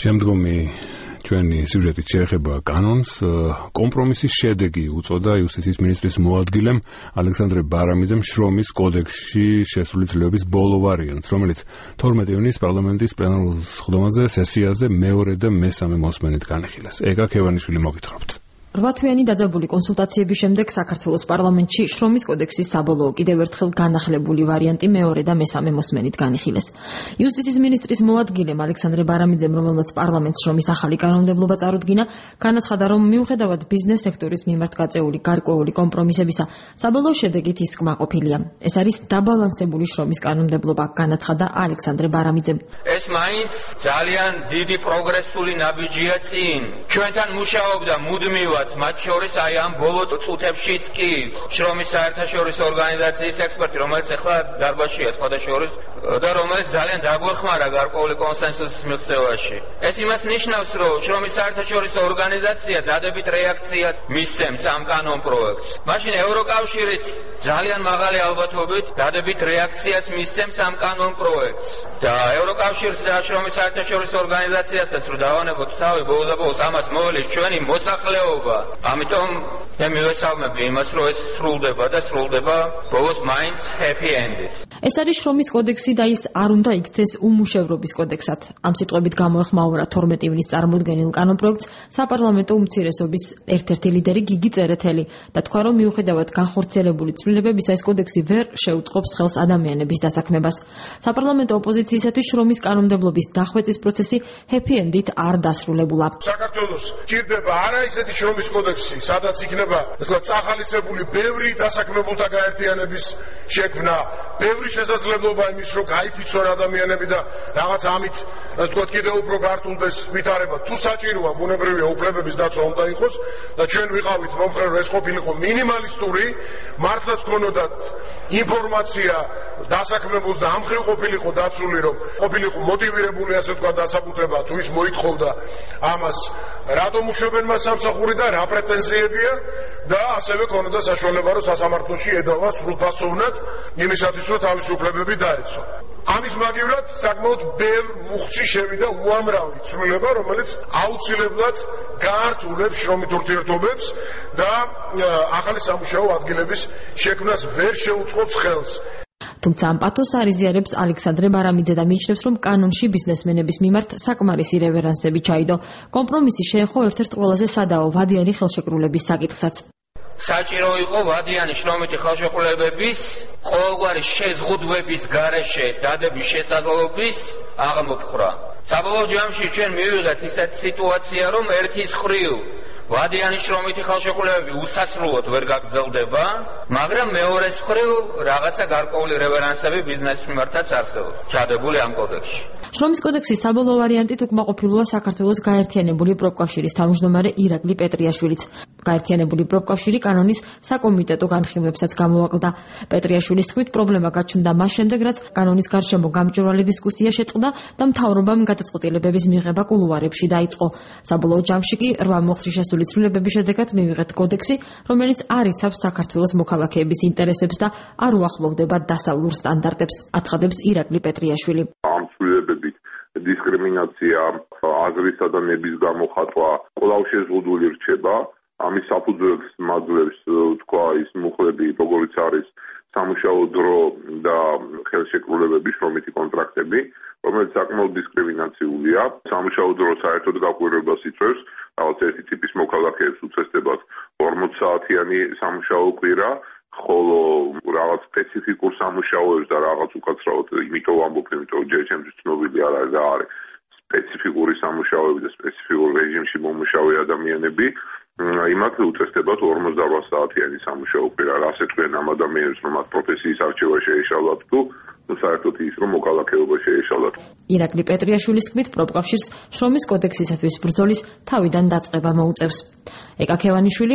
შემდგომი ჩვენი სიუჟეტით შეეხება კანონს. კომპრომისის შედეგი უწოდა იუსტიციის მინისტრის მოადგილემ ალექსანდრე ბარამიძემ შრომის კოდექსში შესული ცვლილებების ბოლო ვარიანტს, რომელიც 12 ივნისს პარლამენტის პლენარულ სხდომაზე სესიაზე მეორე და მესამე მოსმენით განიხილეს. ეკა ქევანიშვილი მოგითხრობთ. 8 თვიანი დაძაბული კონსულტაციების შემდეგ საქართველოს პარლამენტში შრომის კოდექსის საბოლოო კიდევ ერთხელ განახლებული ვარიანტი მეორე და მესამე მოსმენით განიხილეს. იუსტიციის მინისტრის მოადგილემ ალექსანდრე ბარამიძემ, რომელმაც პარლამენტს შრომის ახალი კანონმდებლობა წარუდგინა, განაცხადა, რომ მიუხედავად ბიზნეს სექტორის მიმართ გაწეული გარკვეული კომპრომისებისა, საბოლოო შედეგით ის კმაყოფილია. ეს არის დაბალანსებული შრომის კანონმდებლობა, განაცხადა ალექსანდრე ბარამიძემ. ეს მაინც ძალიან დიდი პროგრესული ნაბიჯია წინ. ჩვენთან მუშაობდა მუდმივად მათ შორის აი ამ ბოლო წუთებშიც კი შრომის საერთაშორისო ორგანიზაციის ექსპერტი, რომელიც ახლა დარბაზშია სხვადასხვა და რომელიც ძალიან დაგვეხმარა გარკვეული კონსენსუსის მიღწევაში. ეს იმას ნიშნავს, რომ შრომის საერთაშორისო ორგანიზაცია დადებით რეაქციას მისცემს ამ კანონ პროექტს. მაშინ ევროკავშირიც ძალიან მაღალი ალბათობით დადებით რეაქციას მისცემს ამ კანონ პროექტს. და ევროკავშირს და შრომის საერთაშორისო ორგანიზაციასაც რომ დავანებოთ თავი ბოლოს ამას მოვალეს ჩვენი მოსახლეობა. ამიტომ მე მივესალმები იმას, რომ ეს სრულდება ბოლოს მაინც happy end-ით. ეს არის შრომის კოდექსი და ის არ უნდა იქცეს უმუშევრობის კოდექსად. ამ სიტყვებით გამოეხმაურა 12 ივნისს წარმოდგენილ კანონპროექტს საპარლამენტო უმცირესობის ერთ-ერთი ლიდერი გიგი წერეთელი და თქვა, რომ მიუხედავად განხორციელებული ცვლილებებისა, ეს კოდექსი ვერ შეუწყობს ხელს ადამიანების დასაქმებას. საპარლამენტო ოპოზიციისათვის შრომის კანონმდებლობის დახვეწის პროცესი happy end-ით არ დასრულებულა. საქართველოს ჭირდება არა ისეთი შრომის კოდექსი, სადაც იქნება წახალისებული ბევრი დასაქმებულთა გაერთიანების შექმნა, ბევრი შესაძლებლობა იმის, რომ გაიფიცონ ადამიანები და რაღაც ამით კიდევ უფრო გართულდეს ვითარება. თუ საჭიროა ბუნებრივია უფლებების დაცვა უნდა იყოს და ჩვენ ვიყავით მომხრე, ეს ყოფილიყო მინიმალისტური, მართლაც ქონოდათ ინფორმაცია დასაქმებულს და ამ მხრივ ყოფილიყო დაცული, რომ ყოფილიყო მოტივირებული ასე თქვა დასაბუთება, თუ ის მოითხოვდა ამას, რატომ უშვებენ მას სამსახური და რა პრეტენზიებია და ასევე ქონოდა საშუალება, რომ სასამართლოში ედავა სრულფასოვნად იმისათვის, რომ თავისი უფლებები დაეცვა. ამის მაგივრად საკმაოდ ბევრ მუხტში შევიდა უამრავი ცვლილება, რომელიც აუცილებლად გაართულებს შრომით ურთიერთობებს და ახალი სამუშაო ადგილების შექმნას ვერ შეუწყობს ხელს. თუმცა ამ პათოს არ იზიარებს ალექსანდრე ბარამიძე და მიიჩნევს, რომ კანონში ბიზნესმენების მიმართ საკმარისი რევერანსები ჩაიდო. კომპრომისი შეეხო ერთ-ერთ ყველაზე სადაო ვადიანი ხელშეკრულების საკითხსაც. საჭირო იყო ვადიანი შრომითი ხელშეკრულებების ყოველგვარი შეზღუდვების გარეშე დადების შესაძლებლობის აღმოფხვრა. საბოლოო ჯამში ჩვენ მივიღეთ ისეთი სიტუაცია, რომ ერთის მხრივ ვადიანი შრომითი ხელშეკრულებები უსასრულოდ ვერ გაგრძელდება, მაგრამ მეორეს მხრივ რაღაცა გარკვეული რევერანსები ბიზნესის მიმართაც არსებობს ჩადებული ამ კოდექსში. შრომის კოდექსის საბოლოო ვარიანტით უკმაყოფილოა საქართველოს გაერთიანებული პროფკავშირის თავმჯდომარე ირაკლი პეტრიაშვილიც. გაერთიანებული პროფკავშირი კანონის საკომიტეტო განხილვებსაც გამოაკლდა. პეტრიაშვილის თქმით, პრობლემა გაჩნდა მას შემდეგ, რაც კანონის გარშემო გამჭვირვალე დისკუსია შეწყდა და მთავრობამ გადაწყვეტილებების მიღება კულუარებში დაიწყო. საბოლოო ჯამში კი 8 მოხში შესული ცვლილებების შედეგად მივიღეთ კოდექსი, რომელიც არ იცავს საქართველოს მოქალაქეების ინტერესებს და არ უახლოვდება დასავლურ სტანდარტებს, აცხადებს ირაკლი პეტრიაშვილი. ამ ცვლილებებით დისკრიმინაცია, აზრისა და ნების გამოხატვა კვლავ შეზღუდული რჩება. ამის საფუძველს მაძლევს თქვა ის მუხლები, როგორიც არის სამუშაო დრო და ხელშეკრულებები, შრომითი კონტრაქტები, რომელიც საკმაოდ დისკრიმინაციულია. სამუშაო დრო საერთოდ გაკვირვებას იწვევს, რაღაც ერთი ტიპის მოქალაქეებს უწესდებათ 40 საათიანი სამუშაო კვირა, ხოლო რაღაც სპეციფიკურ სამუშაოებს და რაღაც უკაცრავად იმიტომ ვამბობ, იმიტომ ჯერ ჩემთვის ცნობილი არ არის რა არის სპეციფიკური სამუშაოები და სპეციფიკურ რეჟიმში მომუშავე ადამიანები. იმათ უწესდებათ 48 საათიანი სამუშაო კვირა. რასაც თქვენ ამ ადამიანებს, რომ მათ პროფესიის არჩევა შეეშალათ თუ საერთოდ ის, რომ მოქალაქეობა შეეშალათ. ირაკლი პეტრიაშვილის თქმით, პროფკავშირს შრომის კოდექსისათვის ბრძოლის თავიდან დაწყება მოუწევს. ეკა ქევანიშვილი